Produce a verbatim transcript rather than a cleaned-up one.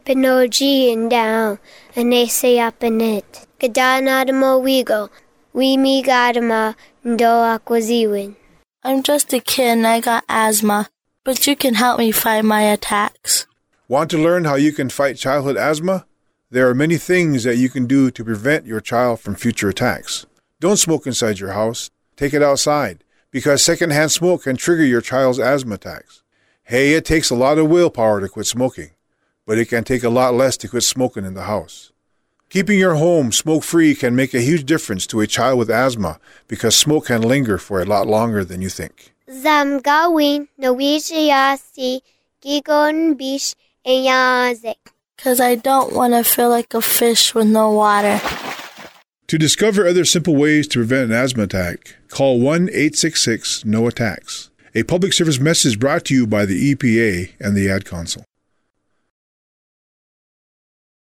Pinogi down, and they say up in it. Kadanadamo wigo, we me gadama, do aquaziwin. I'm just a kid and I got asthma, but you can help me fight my attacks. Want to learn how you can fight childhood asthma? There are many things that you can do to prevent your child from future attacks. Don't smoke inside your house. Take it outside, because secondhand smoke can trigger your child's asthma attacks. Hey, it takes a lot of willpower to quit smoking, but it can take a lot less to quit smoking in the house. Keeping your home smoke-free can make a huge difference to a child with asthma because smoke can linger for a lot longer than you think. Zam gawin no wijayasi gigon bish eyazik. Because I don't want to feel like a fish with no water. To discover other simple ways to prevent an asthma attack, call one eight six six, N O attacks. A public service message brought to you by the E P A and the Ad Council.